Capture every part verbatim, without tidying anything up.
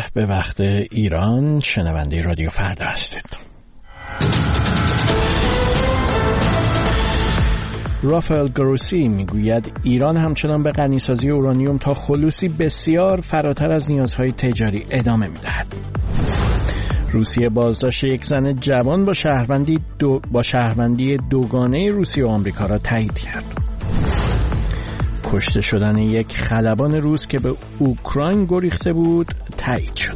به وقت ایران، شنونده رادیو فردا هستید. رافائل گروسی میگوید ایران همچنان به غنیسازی اورانیوم تا خلوصی بسیار فراتر از نیازهای تجاری ادامه میدهد. روسیه بازداشت یک زن جوان با شهروندی دو با شهروندی دوگانه روسیه و آمریکا را تایید کرد. کشته شدن یک خلبان روس که به اوکراین گریخته بود تایید شد.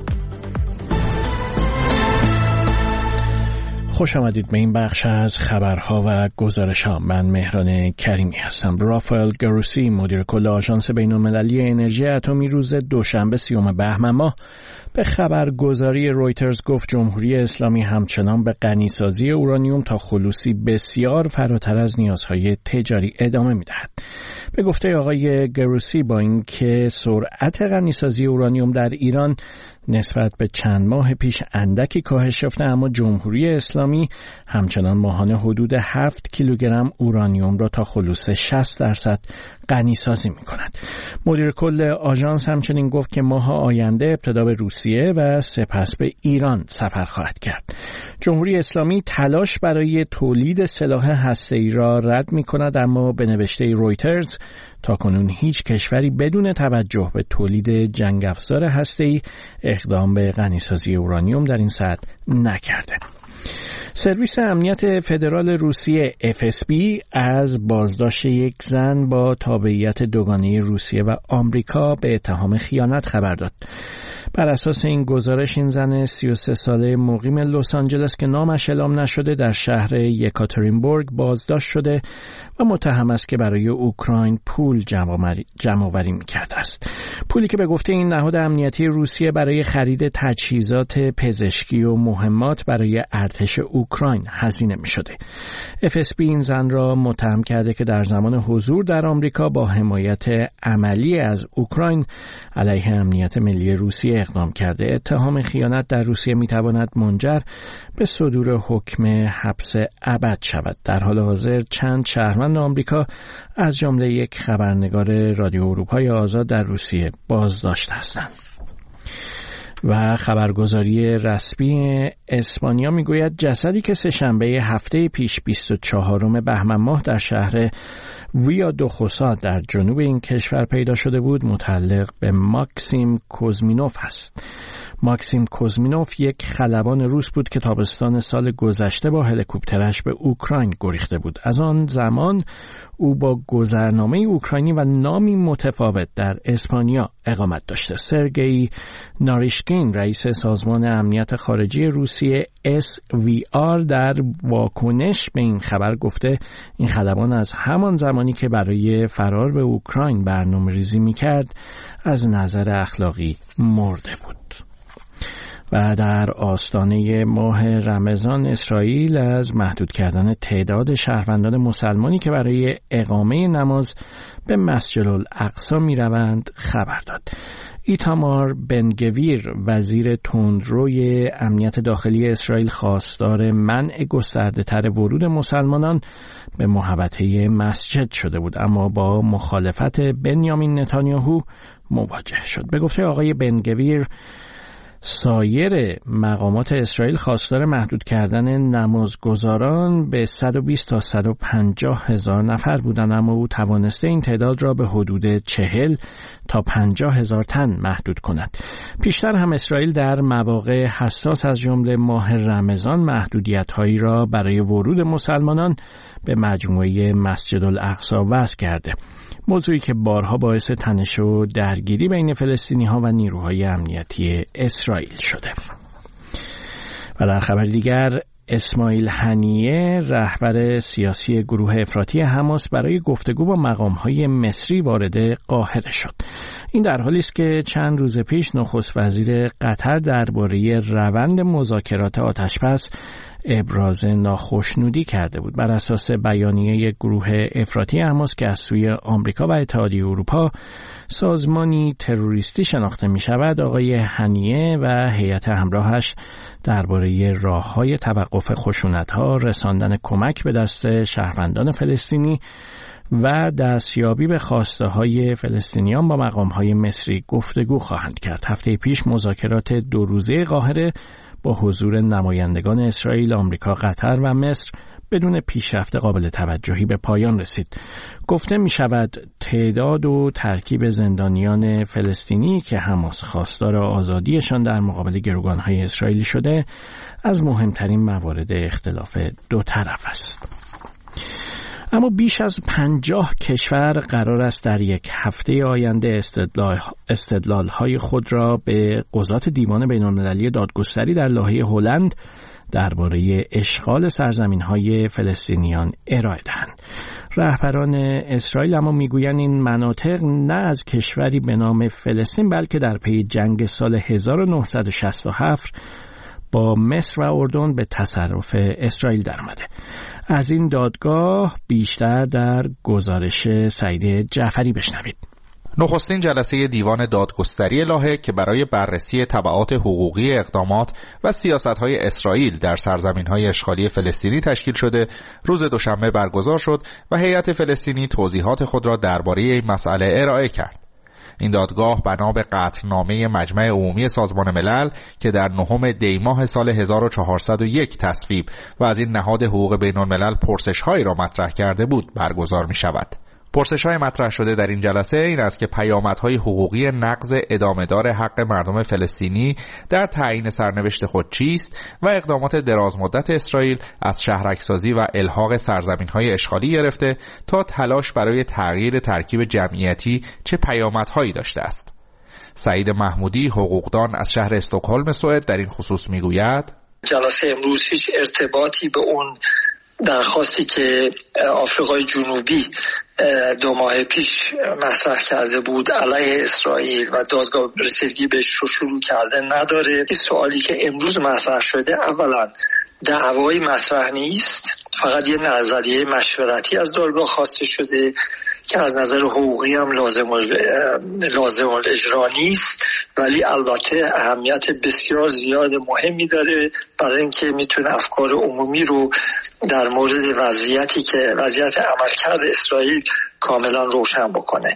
خوش آمدید به این بخش از خبرها و گزارش‌ها. من مهران کریمی هستم. رافائل گروسی، مدیر کل آژانس بین‌المللی انرژی اتمی، روز دوشنبه سیوم بهمن ماه به خبرگزاری رویترز گفت جمهوری اسلامی همچنان به غنیسازی اورانیوم تا خلوصی بسیار فراتر از نیازهای تجاری ادامه می‌دهد. به گفته آقای گروسی، با اینکه سرعت غنیسازی اورانیوم در ایران نسبت به چند ماه پیش اندکی کاهش یافته، اما جمهوری اسلامی همچنان ماهانه حدود هفت کیلوگرم اورانیوم را تا خلوص شصت درصد غنیسازی می‌کند. مدیر کل آژانس همچنین گفت که ماه آینده ابتدا به روسیه و سپس به ایران سفر خواهد کرد. جمهوری اسلامی تلاش برای تولید سلاح هسته‌ای را رد می‌کند، اما به نوشته رویترز تاکنون هیچ کشوری بدون توجه به تولید جنگ افزار هسته‌ای اقدام به غنیسازی اورانیوم در این سطح نکرده. سرویس امنیت فدرال روسیه اف اس بی از بازداشت یک زن با تابعیت دوگانه روسیه و آمریکا به اتهام خیانت خبر داد. بر اساس این گزارش این زن سی و سه ساله مقیم لس آنجلس که نامش اعلام نشده در شهر یکاترینبورگ بازداشت شده و متهم است که برای اوکراین پول جمع‌آوری می‌کرده است. پولی که به گفته این نهاد امنیتی روسیه برای خرید تجهیزات پزشکی و مهمات برای ارتش اوکراین هزینه می‌شده. اف اس بی این زن را متهم کرده که در زمان حضور در آمریکا با حمایت عملی از اوکراین علیه امنیت ملی روسیه اقدام کرده. اتهام خیانت در روسیه می‌تواند منجر به صدور حکم حبس ابد شود. در حال حاضر چند شهروند آمریکا از جمله یک خبرنگار رادیو اروپای آزاد در روسیه بازداشت هستند. و خبرگزاری رسمی اسپانیا میگوید جسدی که سه‌شنبه هفته پیش بیست و چهارم بهمن ماه در شهر ویا دو خوسا در جنوب این کشور پیدا شده بود متعلق به ماکسیم کوزمینوف است. ماکسیم کوزمینوف یک خلبان روس بود که تابستان سال گذشته با هلیکوپترش به اوکراین گریخته بود. از آن زمان او با گذرنامه اوکراینی و نامی متفاوت در اسپانیا اقامت داشته. سرگئی ناریشکین، رئیس سازمان امنیت خارجی روسیه اس وی آر، در واکنش به این خبر گفته این خلبان از همان زمانی که برای فرار به اوکراین برنامه‌ریزی می‌کرد از نظر اخلاقی مرده بود. و در آستانه ماه رمضان اسرائیل از محدود کردن تعداد شهروندان مسلمانی که برای اقامه نماز به مسجد الاقصی می‌روند خبر داد. ایتامار بن گویر، وزیر تندروی امنیت داخلی اسرائیل، خواستار منع گسترده‌تر ورود مسلمانان به محوطه مسجد شده بود، اما با مخالفت بنیامین نتانیاهو مواجه شد. به گفته آقای بن گویر، سایر مقامات اسرائیل خواستار محدود کردن نمازگزاران به صد و بیست تا صد و پنجاه هزار نفر بودند، اما او توانسته این تعداد را به حدود چهل تا پنجاه هزار تن محدود کند. پیشتر هم اسرائیل در مواقع حساس از جمله ماه رمضان محدودیت‌هایی را برای ورود مسلمانان به مجموعه مسجد الاقصی وضع کرده، موضوعی که بارها باعث تنش و درگیری بین فلسطینی‌ها و نیروهای امنیتی اسرائیل شده. و در خبر دیگر، اسماعیل هنیه، رهبر سیاسی گروه افراطی حماس، برای گفتگو با مقام‌های مصری وارد قاهره شد. این در حالی است که چند روز پیش نخست وزیر قطر درباره روند مذاکرات آتش‌بس ابراز ناخشنودی کرده بود. بر اساس بیانیه گروه افراطی حماس که از سوی آمریکا و اتحادیه اروپا سازمانی تروریستی شناخته می شود، آقای هنیه و هیئت همراهش درباره راه‌های توقف خشونت‌ها، رساندن کمک به دست شهروندان فلسطینی و دستیابی به خواسته های فلسطینیان با مقام های مصری گفتگو خواهند کرد. هفته پیش مذاکرات دو روزه قاهره با حضور نمایندگان اسرائیل، آمریکا، قطر و مصر بدون پیشرفت قابل توجهی به پایان رسید. گفته می شود تعداد و ترکیب زندانیان فلسطینی که حماس خواستار آزادیشان در مقابل گروگانهای اسرائیلی شده از مهمترین موارد اختلاف دو طرف است. اما بیش از پنجاه کشور قرار است در یک هفته آینده استدلال استدلال‌های خود را به قضات دیوان بین‌المللی دادگستری در لاهه هلند درباره اشغال سرزمین‌های فلسطینیان ارائه دهند. رهبران اسرائیل اما میگویند این مناطق نه از کشوری به نام فلسطین بلکه در پی جنگ سال هزار و نهصد و شصت و هفت با مصر و اردن به تصرف اسرائیل درآمده. از این دادگاه بیشتر در گزارش سعید جعفری بشنوید. نخستین جلسه دیوان دادگستری لاهه که برای بررسی تبعات حقوقی اقدامات و سیاست‌های اسرائیل در سرزمین‌های اشغالی فلسطینی تشکیل شده، روز دوشنبه برگزار شد و هیئت فلسطینی توضیحات خود را درباره این مسئله ارائه کرد. این دادگاه بنا به قطعنامه مجمع عمومی سازمان ملل که در نهم دی ماه سال هزار و چهارصد و یک تصویب و از این نهاد حقوق بین‌الملل پرسش‌هایی را مطرح کرده بود برگزار می‌شود. پرسش‌های مطرح شده در این جلسه این است که پیامدهای حقوقی نقض ادامه‌دار حق مردم فلسطینی در تعیین سرنوشت خود چیست و اقدامات درازمدت اسرائیل از شهرک‌سازی و الحاق سرزمین‌های اشغالی گرفته تا تلاش برای تغییر ترکیب جمعیتی چه پیامدهایی داشته است. سعید محمودی، حقوقدان از شهر استکهلم سوئد، در این خصوص می‌گوید: جلسه امروز هیچ ارتباطی به اون درخواستی که آفریقای جنوبی دو ماه پیش مطرح کرده بود علیه اسرائیل و دادگاه رسیدگی بهش رو شروع کرده نداره. این سوالی که امروز مطرح شده اولا دعوایی مطرح نیست، فقط یه نظریه مشورتی از دادگاه خواسته شده که از نظر حقوقی هم لازم لازم الاجرا نیست، ولی البته اهمیت بسیار زیاد مهمی داره برای اینکه میتونه افکار عمومی رو در مورد وضعیتی که وضعیت عملکرد اسرائیل کاملا روشن بکنه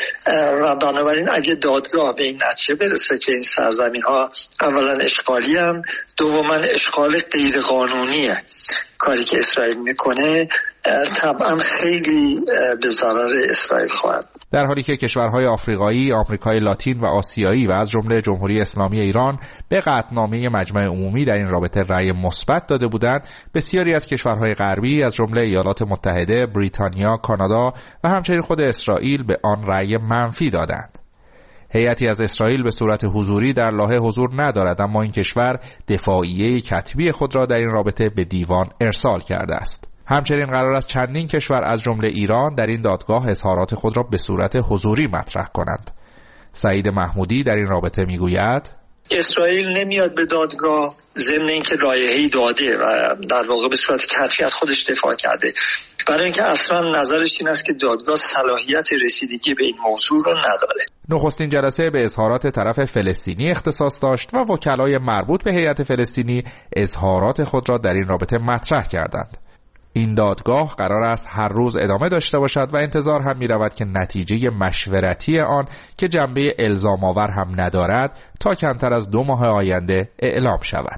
و بنابراین اگه دادگاه به این نتیجه برسه که این سرزمین ها اولا اشغالی هم، دوما اشغال غیر قانونیه کاری که اسرائیل میکنه، طبعا خیلی به ضرر اسرائیل خواهد. در حالی که کشورهای آفریقایی، آمریکای لاتین و آسیایی و از جمله جمهوری اسلامی ایران به قطعنامه مجمع عمومی در این رابطه رأی مثبت داده بودند، بسیاری از کشورهای غربی از جمله ایالات متحده، بریتانیا، کانادا و همچنین خود اسرائیل به آن رأی منفی دادند. هیئتی از اسرائیل به صورت حضوری در لاهه حضور ندارد، اما این کشور دفاعیه کتبی خود را در این رابطه به دیوان ارسال کرده است. همچنین قرار است چندین کشور از جمله ایران در این دادگاه اظهارات خود را به صورت حضوری مطرح کنند. سعید محمودی در این رابطه میگوید: اسرائیل نمیاد به دادگاه ضمن اینکه لایحه‌ای داده و در واقع به صورت کتبی از خودش دفاع کرده، برای اینکه اصلا نظرش این است که دادگاه صلاحیت رسیدگی به این موضوع رو نداره. نخستین جلسه به اظهارات طرف فلسطینی اختصاص داشت و وکلای مربوط به هیئت فلسطینی اظهارات خود را در این رابطه مطرح کردند. این دادگاه قرار است هر روز ادامه داشته باشد و انتظار هم می رود که نتیجه مشورتی آن که جنبه الزام آور هم ندارد تا کمتر از دو ماه آینده اعلام شود.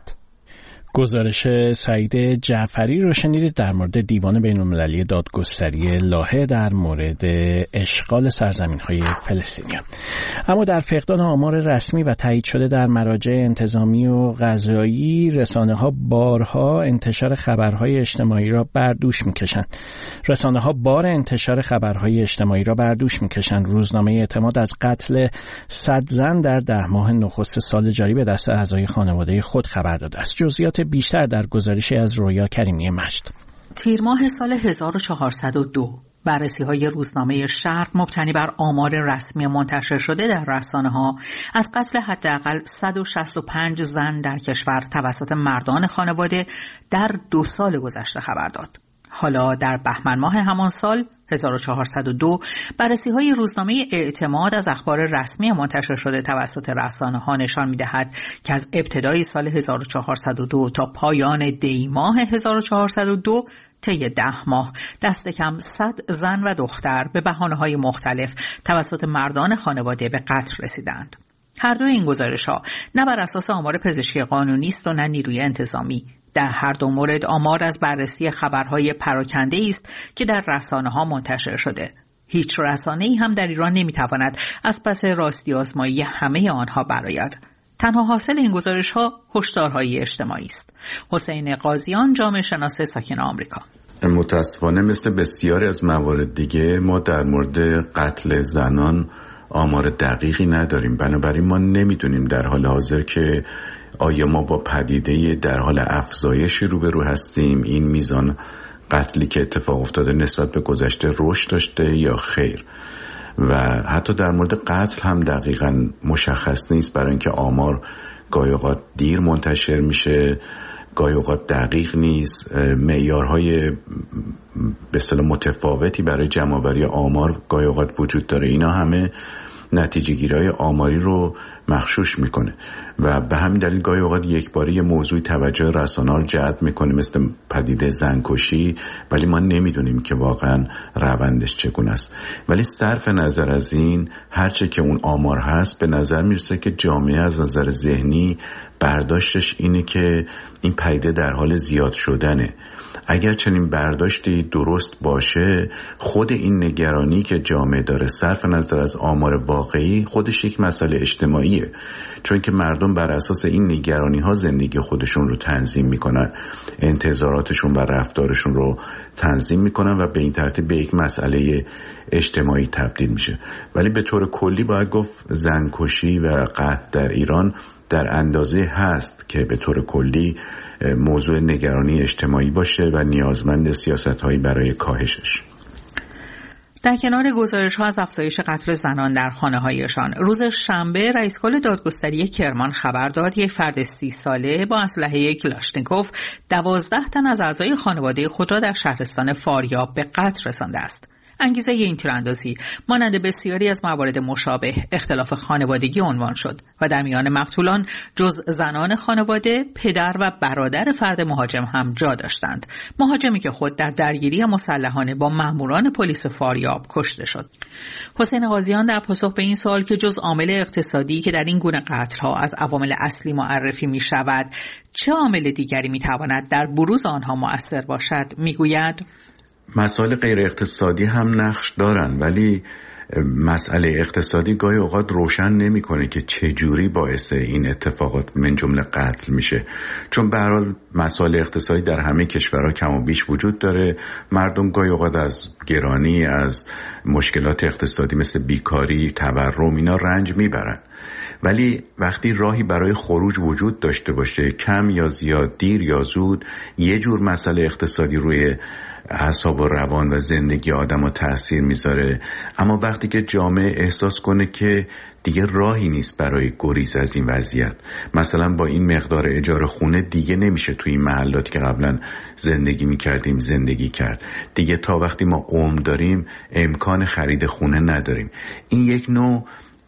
گزارش سعید جعفری رو شنیدید در مورد دیوان بین‌المللی دادگستری لاهه در مورد اشغال سرزمین‌های فلسطینیان. اما در فقدان آمار رسمی و تایید شده در مراجع انتظامی و قضایی، رسانه‌ها بارها انتشار خبرهای اجتماعی را بر دوش می‌کشند. رسانه‌ها بار انتشار خبرهای اجتماعی را بر دوش می‌کشند. روزنامه اعتماد از قتل صد زن در ده ماه نخست سال جاری به دست اعضای خانواده خود خبر داده است. جزئیات بیشتر در گزارشی از رویا کریمی مجد. تیر ماه سال هزار و چهارصد و دو بررسی‌های روزنامه شرق مبتنی بر آمار رسمی منتشر شده در رسانه‌ها از قتل حداقل صد و شصت و پنج زن در کشور توسط مردان خانواده در دو سال گذشته خبر داد. حالا در بهمن ماه همان سال هزار و چهارصد و دو بررسی‌های روزنامه اعتماد از اخبار رسمی منتشر شده توسط رسانه‌ها نشان می‌دهد که از ابتدای سال هزار و چهارصد و دو تا پایان دی ماه هزار و چهارصد و دو طی ده ماه دست کم صد زن و دختر به بهانه‌های مختلف توسط مردان خانواده به قتل رسیدند. هر دو این گزارش‌ها نه بر اساس آمار پزشکی قانونی است و نه نیروی انتظامی. در هر دو مورد آمار از بررسی خبرهای پراکنده‌ای است که در رسانه‌ها منتشر شده. هیچ رسانه‌ای هم در ایران نمی‌تواند از پس راستی آزمایی همه آنها برآید. تنها حاصل این گزارش‌ها هشدارهای اجتماعی است. حسین قاضیان، جامعه شناس ساکن آمریکا: متاسفانه مثل بسیاری از موارد دیگه ما در مورد قتل زنان آمار دقیقی نداریم. بنابراین ما نمیدونیم در حال حاضر که آیا ما با پدیده در حال افزایشی روبرو هستیم، این میزان قتلی که اتفاق افتاده نسبت به گذشته رشد داشته یا خیر. و حتی در مورد قتل هم دقیقاً مشخص نیست، برای اینکه آمار گاهی اوقات دیر منتشر میشه، گاهی اوقات دقیق نیست، معیارهای به اصطلاح متفاوتی برای جمع‌آوری آمار گاهی اوقات وجود داره. اینا همه نتیجه گیری‌های آماری رو مغشوش میکنه و به همین دلیل گاهی اوقات یک باره یه موضوعی توجه رسانه‌ها رو جلب میکنه مثل پدیده زنکشی، ولی ما نمیدونیم که واقعا روندش چگونه است. ولی صرف نظر از این، هرچه که اون آمار هست، به نظر میرسه که جامعه از نظر ذهنی برداشتش اینه که این پدیده در حال زیاد شدنه. اگر چنین برداشتی درست باشه، خود این نگرانی که جامعه داره صرف نظر از آمار واقعی خودش یک مسئله اجتماعیه، چون که مردم بر اساس این نگرانی ها زندگی خودشون رو تنظیم میکنن، انتظاراتشون و رفتارشون رو تنظیم میکنن و به این ترتیب به یک مسئله اجتماعی تبدیل میشه. ولی به طور کلی باید گفت زنکشی و قتل در ایران در اندازه هست که به طور کلی موضوع نگرانی اجتماعی باشه و نیازمند سیاست‌هایی برای کاهشش. در کنار گزارش‌ها از افزایش قتل زنان در خانه‌هایشان، روز شنبه رئیس کل دادگستری کرمان خبر داد یک فرد سی ساله با اسلحه کلاشنیکوف دوازده تن از اعضای خانواده خود را در شهرستان فاریاب به قتل رسانده است. انگیزه این تیراندازی مانند بسیاری از موارد مشابه اختلاف خانوادگی عنوان شد و در میان مقتولان جز زنان خانواده، پدر و برادر فرد مهاجم هم جا داشتند. مهاجمی که خود در درگیری مسلحانه با ماموران پلیس فاریاب کشته شد. حسین قاضیان در پاسخ به این سوال که جز عامل اقتصادی که در این گونه قتل‌ها از عوامل اصلی معرفی می شود، چه عامل دیگری می تواند در بروز آنها مؤثر باشد، می گوید مسائل غیر اقتصادی هم نقش دارن، ولی مسئله اقتصادی گاهی اوقات روشن نمی‌کنه که چجوری باعث این اتفاقات من جمله قتل میشه، چون به هر حال مسائل اقتصادی در همه کشورها کم و بیش وجود داره. مردم گاهی اوقات از گرانی، از مشکلات اقتصادی مثل بیکاری، تورم اینا رنج میبرن، ولی وقتی راهی برای خروج وجود داشته باشه، کم یا زیاد، دیر یا زود، یه جور مسئله اقتصادی روی اعصاب و روان و زندگی آدم‌ها تأثیر میذاره. اما وقتی که جامعه احساس کنه که دیگه راهی نیست برای گریز از این وضعیت، مثلا با این مقدار اجاره خونه دیگه نمیشه توی این محلاتی که قبلا زندگی میکردیم زندگی کرد، دیگه تا وقتی ما عمر داریم امکان خرید خونه نداریم، این یک نوع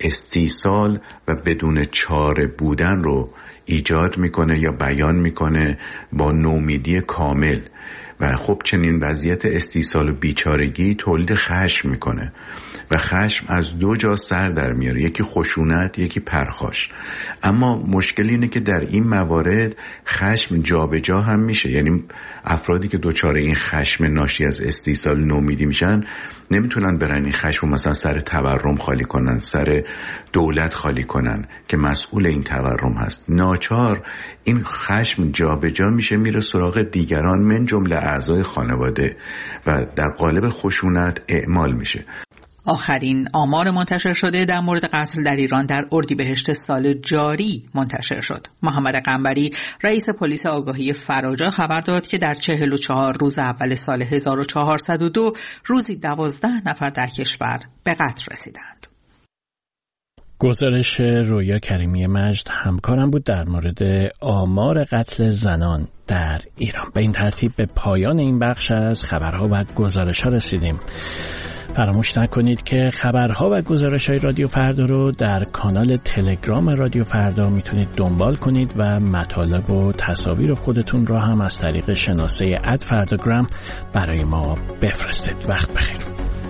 استیصال و بدون چاره بودن رو ایجاد میکنه یا بیان میکنه با نومیدی کامل. و خب چنین وضعیت استیصال و بیچارگی تولید خشم میکنه و خشم از دو جا سر در میاره، یکی خشونت، یکی پرخاش. اما مشکل اینه که در این موارد خشم جا به جا هم میشه، یعنی افرادی که دچار این خشم ناشی از استیصال نومیدی میشن نمیتونن برن این خشم مثلا سر تورم خالی کنن، سر دولت خالی کنن که مسئول این تورم هست. ناچار این خشم جا به جا میشه، میره سراغ دیگران من جمله اعضای خانواده و در قالب خشونت اعمال میشه. آخرین آمار منتشر شده در مورد قتل در ایران در اردیبهشت سال جاری منتشر شد. محمد قنبری، رئیس پلیس آگاهی فراجا خبر داد که در چهل و چهار روز اول سال هزار و چهارصد و دو روزی دوازده نفر در کشور به قتل رسیدند. گزارش رویا کریمی مجد همکارم بود در مورد آمار قتل زنان در ایران. به این ترتیب به پایان این بخش از خبرها و گزارش‌ها رسیدیم. فراموش نکنید که خبرها و گزارش‌های رادیو فردا رو در کانال تلگرام رادیو فردا میتونید دنبال کنید و مطالب و تصاویر خودتون رو هم از طریق شناسه ات فرداگرام برای ما بفرستید. وقت بخیر.